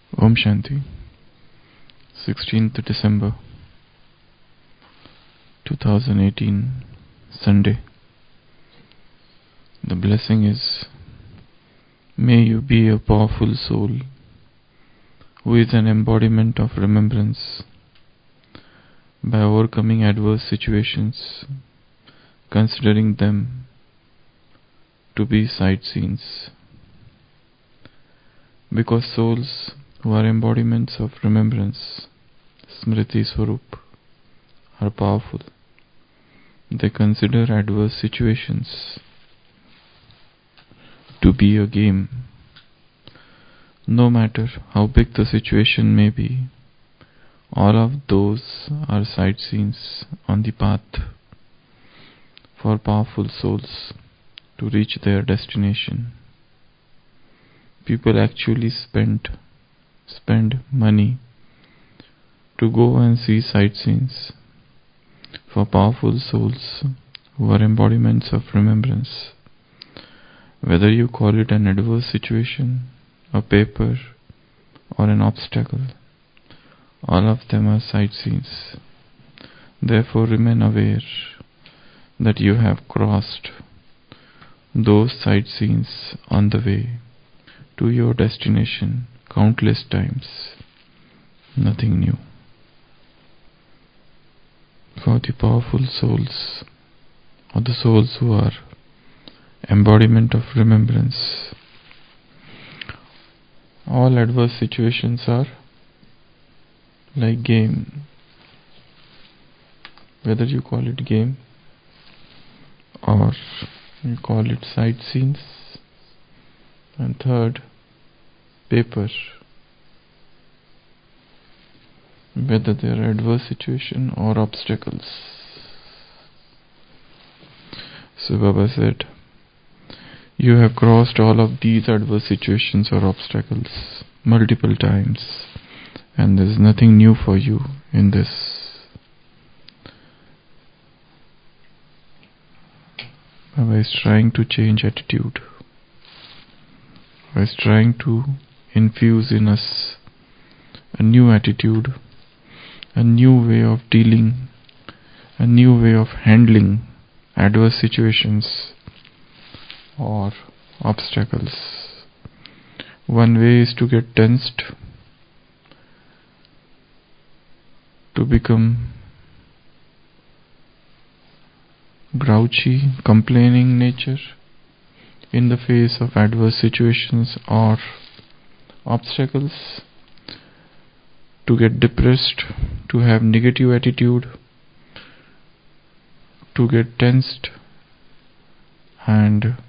Om Shanti, 16th December 2018, Sunday. The blessing is, may you be a powerful soul who is an embodiment of remembrance by overcoming adverse situations, considering them to be sightseers. Because souls who are embodiments of remembrance, Smriti Swarup, are powerful, they consider adverse situations to be a game. No matter how big the situation may be, all of those are sightseers on the path for powerful souls to reach their destination. People actually spend money to go and see sightseeings for powerful souls who are embodiments of remembrance. Whether you call it an adverse situation, a paper, or an obstacle, all of them are sightseeings. Therefore remain aware that you have crossed those sightseeings on the way to your destination countless times. Nothing new. For the powerful souls, or the souls who are embodiment of remembrance, all adverse situations are like game. Whether you call it game or you call it sightseeings, and third, paper. Whether they are adverse situation or obstacles. So Baba said, you have crossed all of these adverse situations or obstacles multiple times, and there is nothing new for you in this. Baba is trying to change attitude. Baba is trying to infuse in us a new attitude, a new way of dealing, a new way of handling adverse situations or obstacles. One way is to get tensed, to become grouchy, complaining nature in the face of adverse situations or obstacles, to get depressed, to have negative attitude, to get tensed and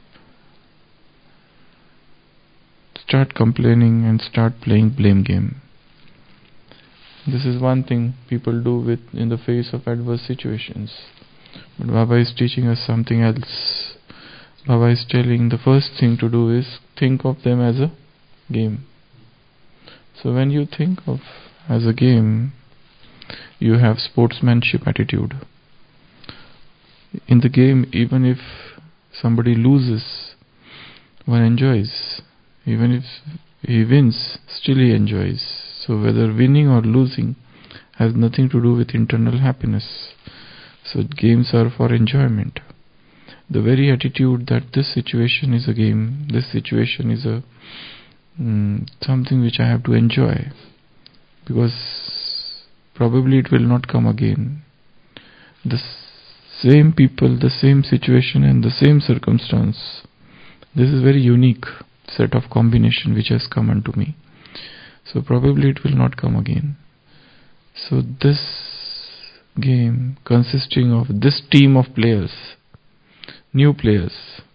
start complaining and start playing blame game. This is one thing people do in the face of adverse situations. But Baba is teaching us something else. Baba is telling the first thing to do is think of them as a game. So when you think of as a game, you have sportsmanship attitude. In the game, even if somebody loses, one enjoys. Even if he wins, still he enjoys. So whether winning or losing has nothing to do with internal happiness. So games are for enjoyment. The very attitude that this situation is a game, this situation is a something which I have to enjoy, because probably it will not come again. The same people, the same situation and the same circumstance. This is very unique set of combination which has come unto me. So probably it will not come again. So this game consisting of this team of players, new players,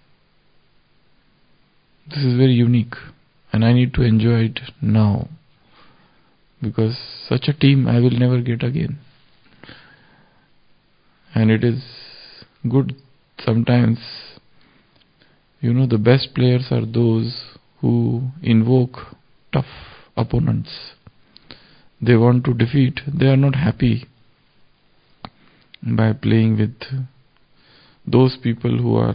this is very unique and I need to enjoy it now, because such a team I will never get again. And it is good sometimes, the best players are those who invoke tough opponents. They want to defeat. They are not happy by playing with those people who are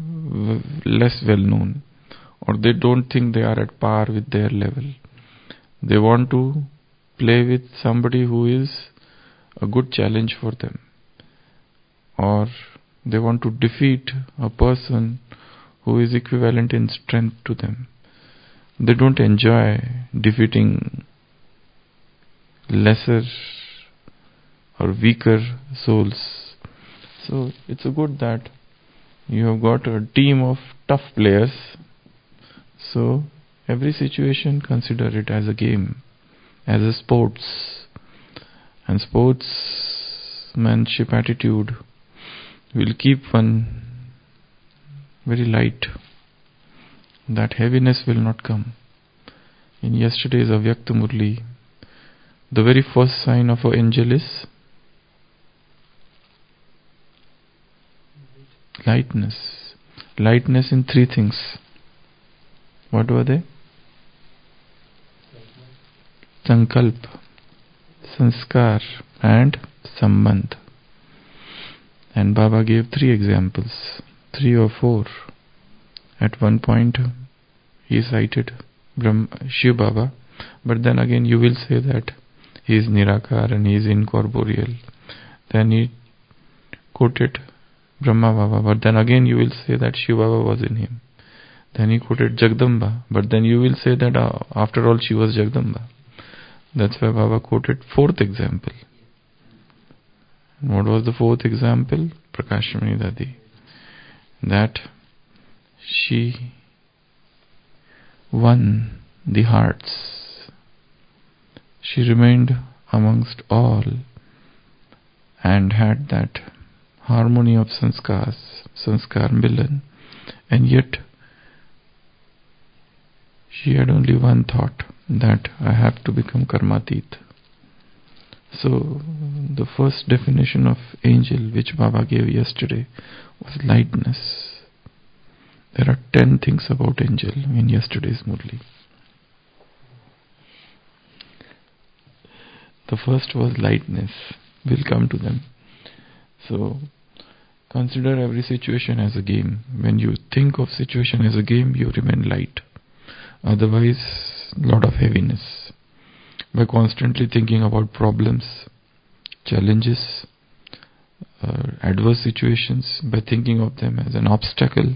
less well known, or they don't think they are at par with their level. They want to play with somebody who is a good challenge for them, or they want to defeat a person who is equivalent in strength to them. They don't enjoy defeating lesser or weaker souls. So it's a good that you have got a team of tough players. So every situation, consider it as a game, as a sports. And sportsmanship attitude will keep one very light. That heaviness will not come. In yesterday's Avyakta Murli, the very first sign of an angel is lightness. Lightness in three things. What were they? Sankalp, Sanskar and Sambandh. And Baba gave three examples, 3 or 4. At one point he cited Shiv Baba, but then again you will say that he is Nirakar and he is incorporeal. Then he quoted Brahma Baba, but then again you will say that Shiv Baba was in him. Then he quoted Jagdamba, but then you will say that after all she was Jagdamba. That's why Baba quoted 4th example. And what was the 4th example? Prakashamani Dadi. That she won the hearts. She remained amongst all and had that harmony of sanskars, sanskar milan, and yet she had only one thought, that I have to become karmatit. So the first definition of angel which Baba gave yesterday was lightness. There are 10 things about angel in yesterday's Murli. The first was lightness. We'll come to them. So consider every situation as a game. When you think of situation as a game, you remain light. Otherwise, lot of heaviness. By constantly thinking about problems, challenges, adverse situations, by thinking of them as an obstacle,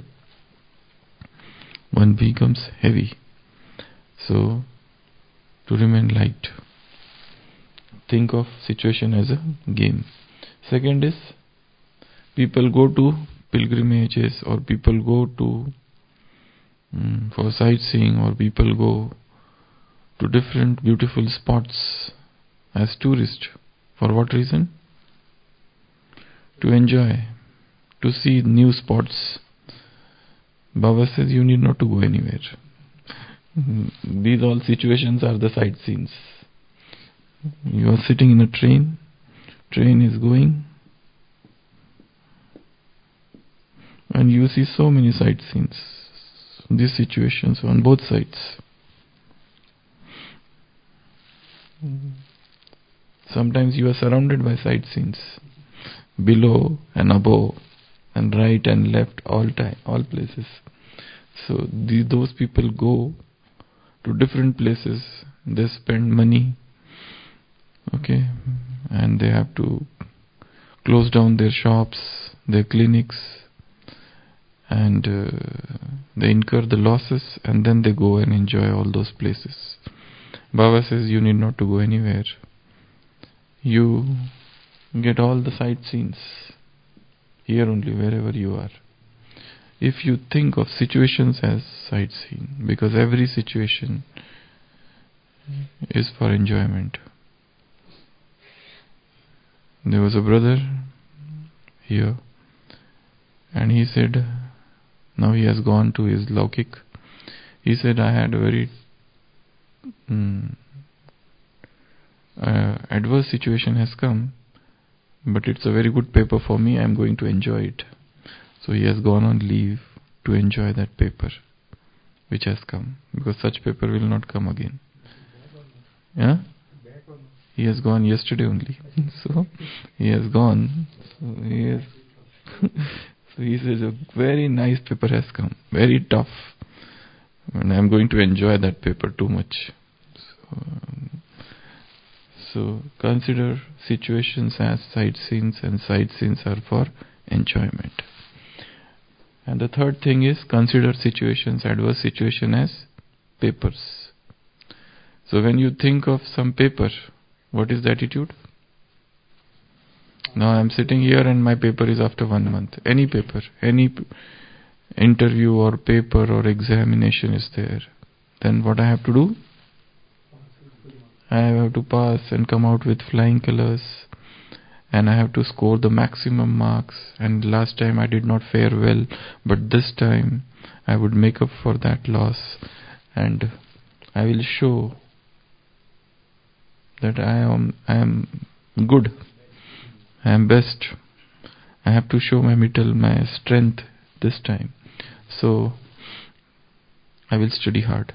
one becomes heavy. So, to remain light, think of situation as a game. Second is, people go to pilgrimages, or people go to for sightseeing, or people go to different beautiful spots as tourists. For what reason? To enjoy, to see new spots. Baba says you need not to go anywhere. These all situations are the sightseeings. You are sitting in a train is going, and you see so many sightseeings. These situations on both sides. Sometimes you are surrounded by sightseeings, below and above, and right and left, all places. So those people go to different places. They spend money, okay, and they have to close down their shops, their clinics, and they incur the losses, and then they go and enjoy all those places. Baba says you need not to go anywhere. You get all the sightseeings here only, wherever you are. If you think of situations as sightseeing, because every situation is for enjoyment. There was a brother here, and he said, now he has gone to his Laukik. He said, I had a very adverse situation has come, but it's a very good paper for me. I am going to enjoy it. So he has gone on leave to enjoy that paper which has come, because such paper will not come again. Yeah? He has gone yesterday only. So he has gone. So he says a very nice paper has come, very tough, and I am going to enjoy that paper too much. So consider situations as sight scenes, and sight scenes are for enjoyment. And the third thing is consider situations, adverse situation as papers. So when you think of some paper, what is the attitude? Now I am sitting here and my paper is after 1 month. Any paper, any interview or paper or examination is there. Then what I have to do? I have to pass and come out with flying colors, and I have to score the maximum marks. And last time I did not fare well, but this time I would make up for that loss, and I will show that I am good, I am best. I have to show my mettle, my strength this time. So I will study hard.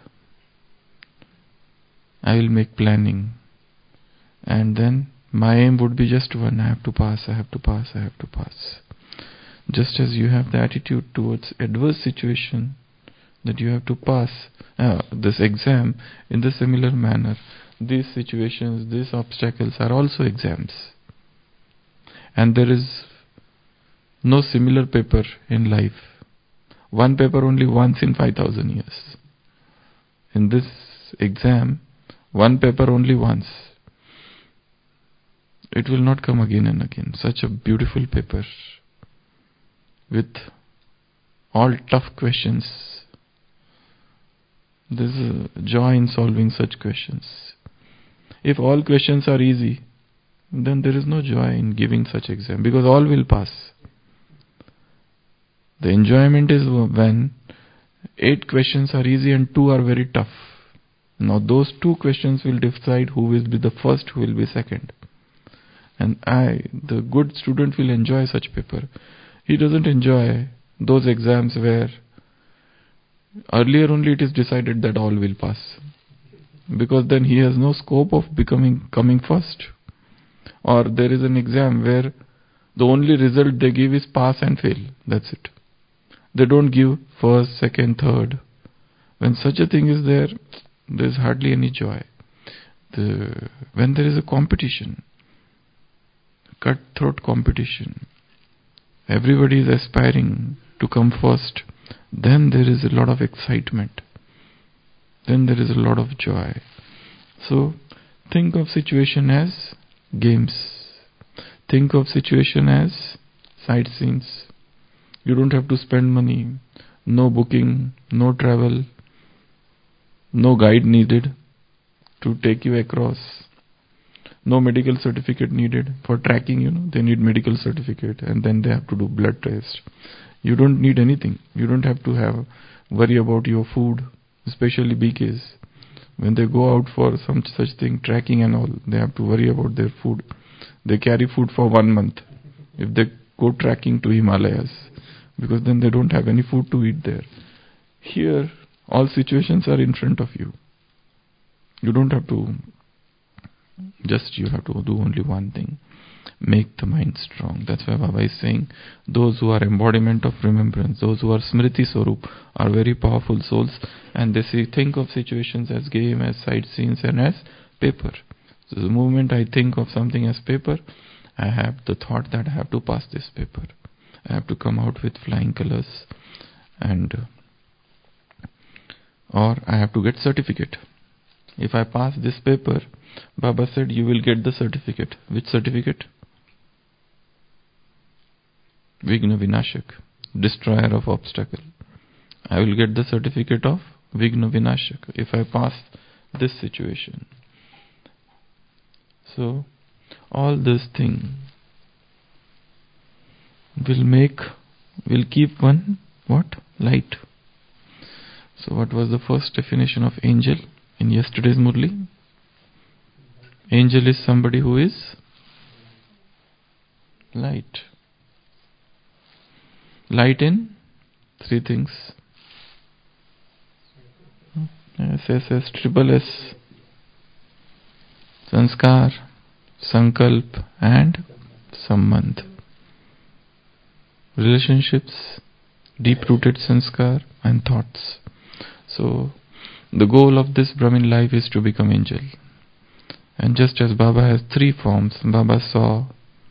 I will make planning, and then my aim would be just one: I have to pass, I have to pass, I have to pass. Just as you have the attitude towards adverse situation that you have to pass this exam, in the similar manner, these situations, these obstacles are also exams. And there is no similar paper in life. One paper only once in 5,000 years. In this exam, one paper only once. It will not come again and again. Such a beautiful paper with all tough questions. There is a joy in solving such questions. If all questions are easy, then there is no joy in giving such exam, because all will pass. The enjoyment is when 8 questions are easy and 2 are very tough. Now those 2 questions will decide who will be the first, who will be second. And the good student, will enjoy such paper. He doesn't enjoy those exams where earlier only it is decided that all will pass, because then he has no scope of coming first. Or there is an exam where the only result they give is pass and fail. That's it. They don't give first, second, third. When such a thing is there is hardly any joy. When there is a competition, cutthroat competition, everybody is aspiring to come first, then there is a lot of excitement. Then there is a lot of joy. So think of situation as games. Think of situation as sightseeing. You don't have to spend money. No booking, no travel, no guide needed to take you across. No medical certificate needed. For tracking, they need medical certificate, and then they have to do blood test. You don't need anything. You don't have to worry about your food, especially BKs. When they go out for some such thing, tracking and all, they have to worry about their food. They carry food for 1 month if they go tracking to Himalayas, because then they don't have any food to eat there. Here, all situations are in front of you. You don't have to, you have to do only one thing: make the mind strong. That's why Baba is saying, those who are embodiment of remembrance, those who are Smriti Swarup, are very powerful souls, and they think of situations as game, as sightseeing, and as paper. So the moment I think of something as paper, I have the thought that I have to pass this paper. I have to come out with flying colors, or I have to get certificate. If I pass this paper, Baba said, you will get the certificate. Which certificate? Vigna Vinashak, destroyer of obstacle. I will get the certificate of Vigna Vinashak if I pass this situation. So all this thing will keep one light. So what was the first definition of angel in yesterday's Murli? Angel is somebody who is light. Light in 3 things. S, triple S. Sanskar, Sankalp, and Sambandh. Relationships, deep-rooted sanskar, and thoughts. So The goal of this Brahmin life is to become angel. And just as Baba has 3 forms, Baba saw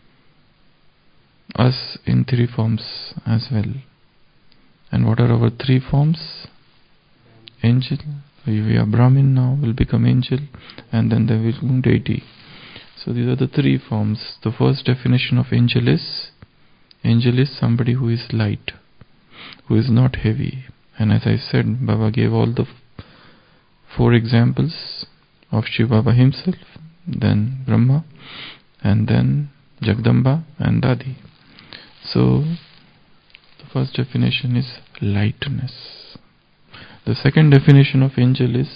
us in 3 forms as well. And what are our 3 forms? Angel. We are Brahmin now, will become angel, and then there will become deity. So these are the 3 forms. The first definition of angel is somebody who is light, who is not heavy. And as I said, Baba gave all the 4 examples of Shiva Baba himself, then Brahma, and then Jagdamba and Dadi. So the first definition is lightness. The second definition of angel is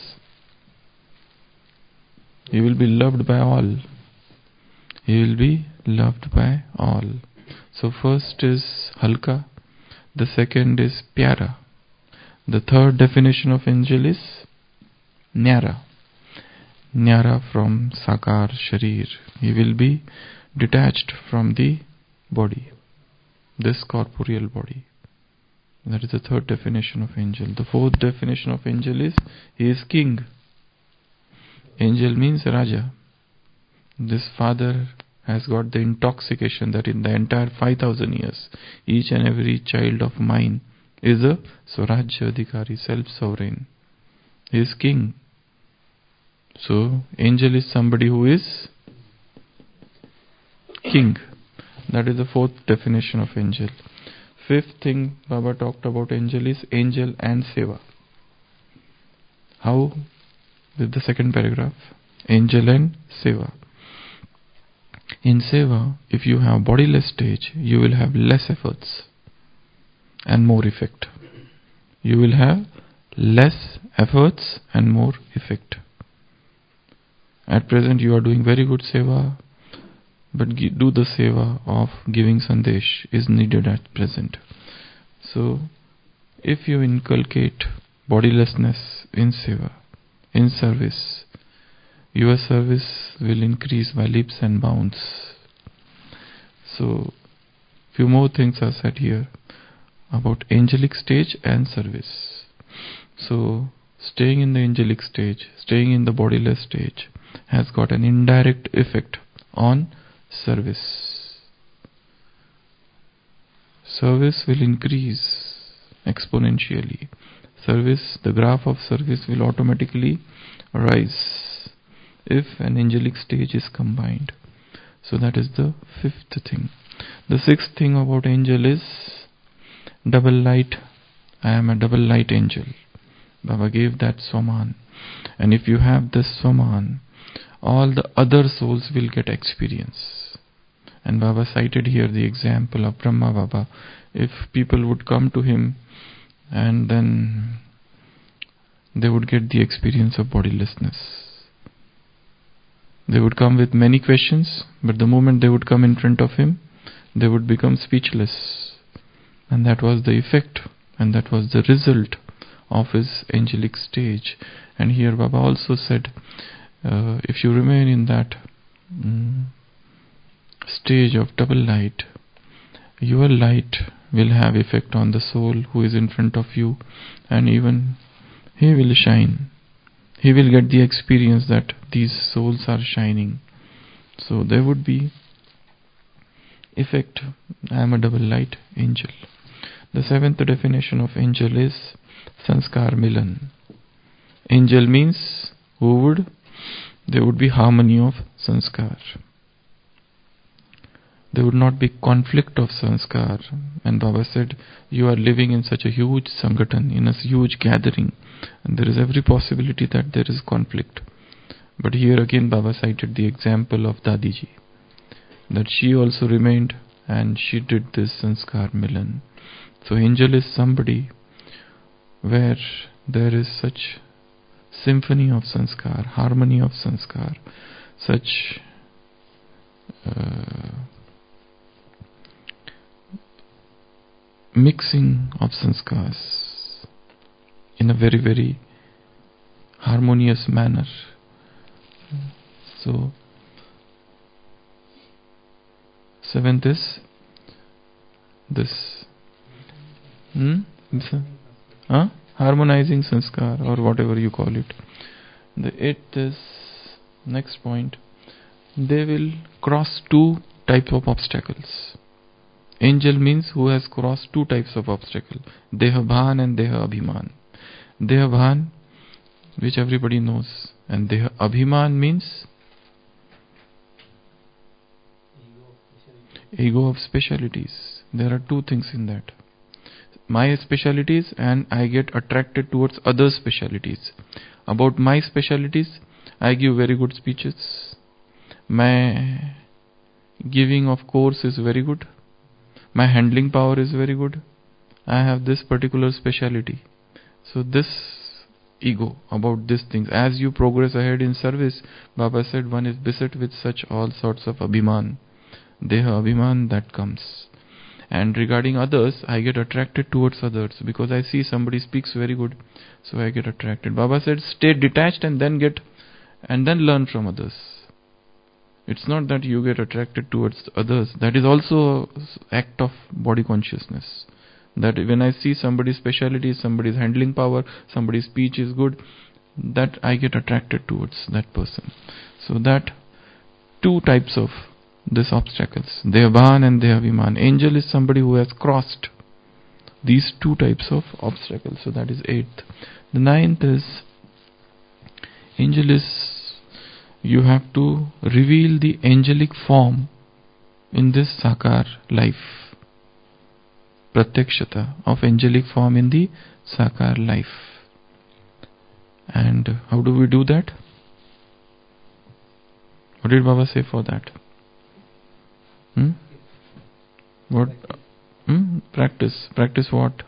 he will be loved by all. He will be loved by all. So first is halka, the second is pyara. The third definition of angel is nyara. Nyara from sakar sharir. He will be detached from the body, this corporeal body. That is the third definition of angel. The fourth definition of angel is he is king. Angel means Raja. This father has got the intoxication that in the entire 5,000 years, each and every child of mine is a Swarajya Adhikari, self-sovereign. He is king. So, angel is somebody who is king. That is the fourth definition of angel. Fifth thing Baba talked about angel is angel and seva. How? With the second paragraph. Angel and seva. In seva, if you have bodiless stage, you will have less efforts and more effect. You will have less efforts and more effect. At present you are doing very good seva, but do the seva of giving sandesh is needed at present. So, if you inculcate bodilessness in seva, in service, your service will increase by leaps and bounds. So, few more things are said here about angelic stage and service. So, staying in the angelic stage, staying in the bodiless stage has got an indirect effect on service. Service will increase exponentially. Service, the graph of service will automatically rise if an angelic stage is combined. So that is the fifth thing. The sixth thing about angel is double light. I am a double light angel. Baba gave that Swaman. And if you have this Swaman, all the other souls will get experience. And Baba cited here the example of Brahma Baba. If people would come to him and then they would get the experience of bodilessness. They would come with many questions, but the moment they would come in front of him, they would become speechless. And that was the effect, and that was the result of his angelic stage. And here Baba also said, if you remain in that stage of double light, your light will have effect on the soul who is in front of you, and even he will shine. He will get the experience that these souls are shining. So there would be effect. I am a double light angel. The seventh definition of angel is Sanskar Milan. Angel means there would be harmony of sanskar. There would not be conflict of sanskar. And Baba said, you are living in such a huge sangathan, in a huge gathering, and there is every possibility that there is conflict. But here again Baba cited the example of Dadiji, that she also remained and she did this sanskar milan. So angel is somebody where there is such symphony of sanskar, harmony of sanskar, such mixing of sanskars in a very, very harmonious manner. So, seventh is this. Huh? harmonizing sanskar, or whatever you call it. The eighth is, next point, they will cross two types of obstacles. Angel means who has crossed two types of obstacle, Dehabhan and Deha Abhiman. Dehabhan, which everybody knows, and Deha Abhiman means ego of specialities. There are two things in that. My specialities, and I get attracted towards other specialities. About my specialities, I give very good speeches. My giving of course is very good. My handling power is very good. I have this particular speciality. So this ego about these things. As you progress ahead in service, Baba said one is beset with such all sorts of abhiman. Deha abhiman that comes. And regarding others, I get attracted towards others because I see somebody speaks very good, so I get attracted. Baba said, stay detached and then learn from others. It's not that you get attracted towards others. That is also an act of body consciousness. That when I see somebody's specialty, somebody's handling power, somebody's speech is good, that I get attracted towards that person. So that two types of these obstacles, Dehabhan and Dehabhiman. Angel is somebody who has crossed these two types of obstacles. So that is eighth. The ninth is, angel is, you have to reveal the angelic form in this Sakar life. Pratyakshata of angelic form in the Sakar life. And how do we do that? What did Baba say for that? What? Practice. Practice what?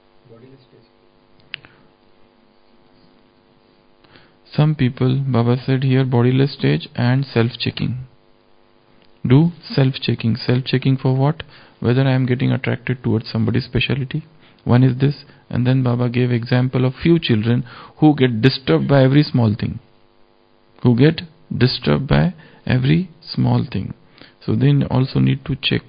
Some people, Baba said here, bodiless stage and self-checking. Do self-checking. Self-checking for what? Whether I am getting attracted towards somebody's speciality. One is this. And then Baba gave example of few children who get disturbed by every small thing. Who get disturbed by every small thing. So they also need to check.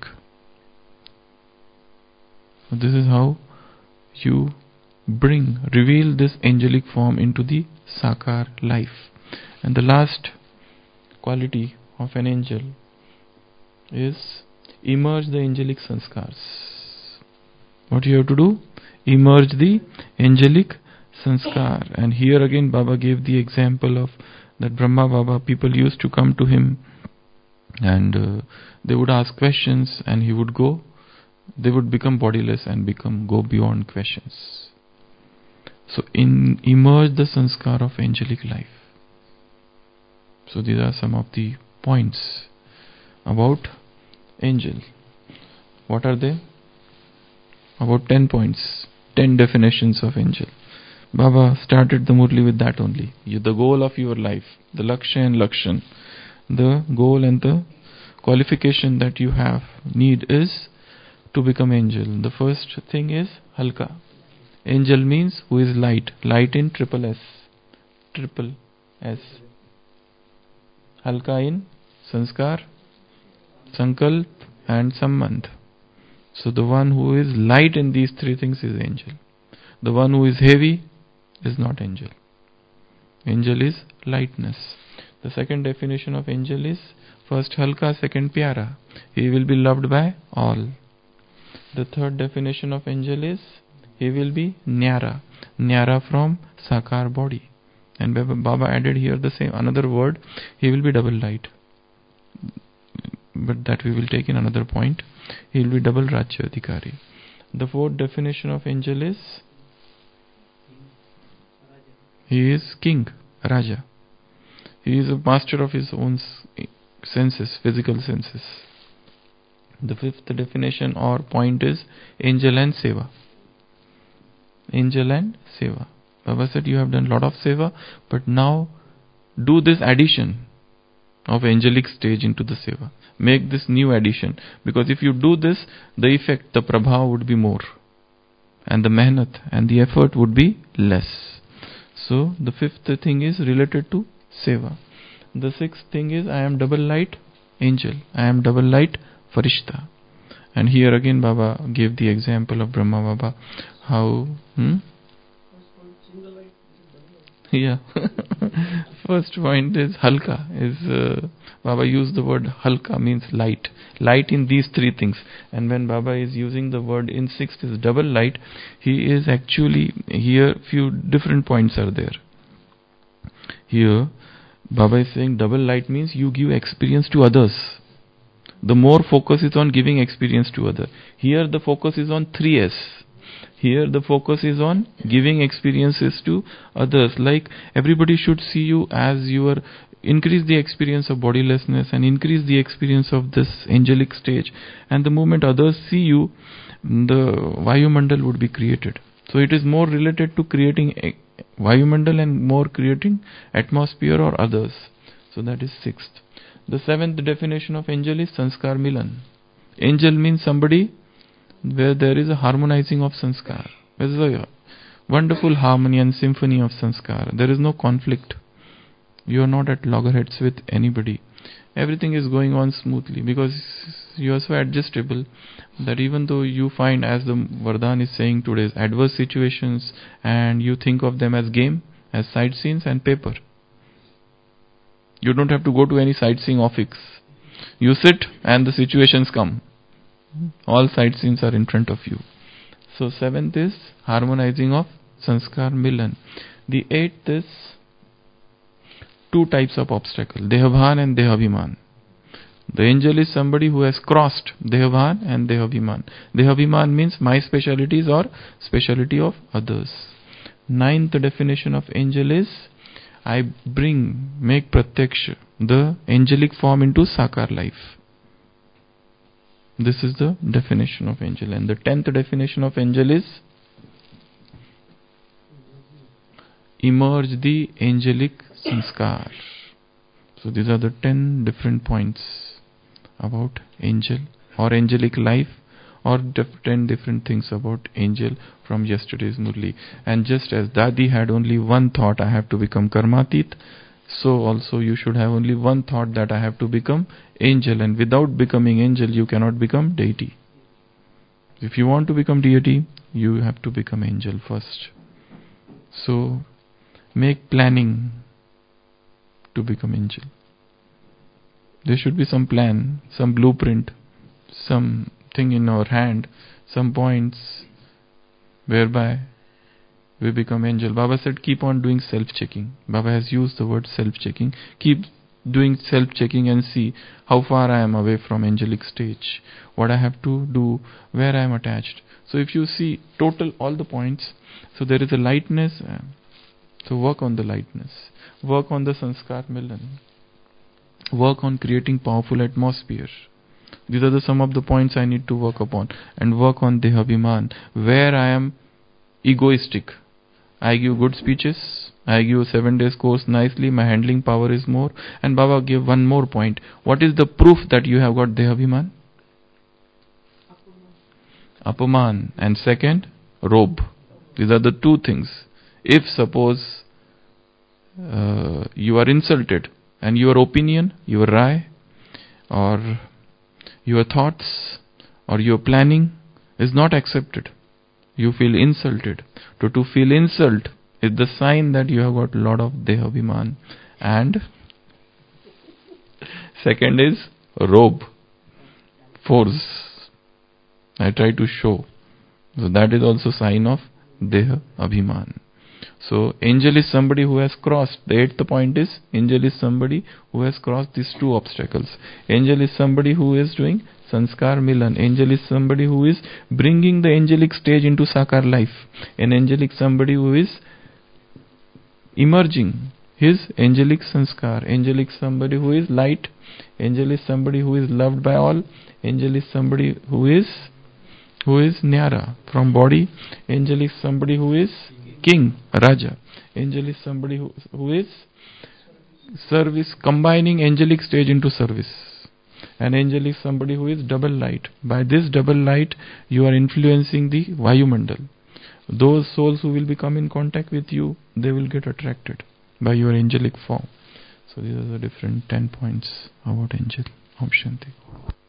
So this is how you reveal this angelic form into the Sakar life. And the last quality of an angel is emerge the angelic sanskars. What you have to do? Emerge the angelic sanskar. And here again Baba gave the example of that Brahma Baba, people used to come to him and they would ask questions and he would go. They would become bodiless and go beyond questions. So emerge the sanskar of angelic life. So these are some of the points about angel. What are they? About 10 points, 10 definitions of angel. Baba started the Murli with that only. The goal of your life, the Lakshya and Lakshan, the goal and the qualification that you need is to become angel. The first thing is Halka. Angel means who is light. Light in triple S. Triple S. Halka in Sanskar, Sankalp and Sambandh. So the one who is light in these three things is angel. The one who is heavy is not angel. Angel is lightness. The second definition of angel is first Halka, second Pyara. He will be loved by all. The third definition of angel is he will be Nyara. Nyara from Sakar body. And Baba added here the same another word. He will be double light. But that we will take in another point. He will be double Rajya Adhikari. The fourth definition of angel is he is king, Raja. He is a master of his own senses, physical senses. The fifth definition or point is angel and seva. Angel and seva. Baba said you have done lot of seva, but now do this addition of angelic stage into the seva. Make this new addition. Because if you do this, the effect, the prabha would be more. And the mehnat and the effort would be less. So the fifth thing is related to seva. The sixth thing is I am double light angel. I am double light farishta. And here again Baba gave the example of Brahma Baba. How? Yeah. First point is halka. Baba used the word halka, means light. Light in these three things. And when Baba is using the word in sixth is double light, he is actually here. Few different points are there. Here, Baba is saying double light means you give experience to others. The more focus is on giving experience to others. Here the focus is on 3S. Here the focus is on giving experiences to others. Like everybody should see you as your increase the experience of bodilessness and increase the experience of this angelic stage. And the moment others see you, the Vayumandal would be created. So it is more related to creating a Vayumandal and more creating atmosphere or others. So that is sixth. The seventh definition of angel is Sanskar Milan. Angel means somebody where there is a harmonizing of sanskar. There is a wonderful harmony and symphony of sanskar. There is no conflict. You are not at loggerheads with anybody. Everything is going on smoothly because you are so adjustable that even though you find, as the Vardhan is saying today, adverse situations and you think of them as game, as sightseeings and paper. You don't have to go to any sightseeing office. You sit and the situations come. All sightseeings are in front of you. So seventh is harmonizing of Sanskar Milan. The eighth is two types of obstacle, Dehabhan and Dehabhiman. The angel is somebody who has crossed Dehabhan and Dehabhiman. Dehabhiman means my specialities or speciality of others. Ninth definition of angel is I make pratyaksha, the angelic form into Sakar life. This is the definition of angel. And the 10th definition of angel is emerge the angelic sanskar. So these are the 10 different points about angel or angelic life, or 10 different things about angel from yesterday's Murli. And just as Dadi had only one thought, I have to become Karmatit, so also you should have only one thought, that I have to become angel. And without becoming angel, you cannot become deity. If you want to become deity, you have to become angel first. So make planning to become angel. There should be some plan, some blueprint, something in our hand, some points whereby we become angel. Baba said keep on doing self-checking. Baba has used the word self-checking. Keep doing self-checking and see how far I am away from angelic stage, what I have to do, where I am attached. So if you see total all the points, so there is a lightness, so work on the lightness, work on the Sanskar Milan, work on creating powerful atmosphere. These are the some of the points I need to work upon. And work on Dehabhiman, where I am egoistic. I give good speeches, I give 7 days course nicely, my handling power is more. And Baba gave one more point. What is the proof that you have got Dehabhiman? Apaman. And second, robe. These are the two things. If suppose you are insulted and your opinion, your rai, or your thoughts, or your planning is not accepted, you feel insulted. To feel insult is the sign that you have got a lot of Dehabhiman. And second is robe, force. I try to show. So that is also sign of Dehabhiman. So angel is somebody who has crossed. The 8th point is angel is somebody who has crossed these two obstacles. Angel is somebody who is doing Sanskar Milan. Angel is somebody who is bringing the angelic stage into Sakar life. An angelic somebody who is emerging his angelic Sanskar. Angelic somebody who is light. Angel is somebody who is loved by all. Angel is somebody who is Nyara from body. Angel is somebody who is king, Raja. Angel is somebody who is service, combining angelic stage into service. An angel is somebody who is double light. By this double light, you are influencing the Vayumandal. Those souls who will become in contact with you, they will get attracted by your angelic form. So these are the different 10 points about angel. Om Shanti.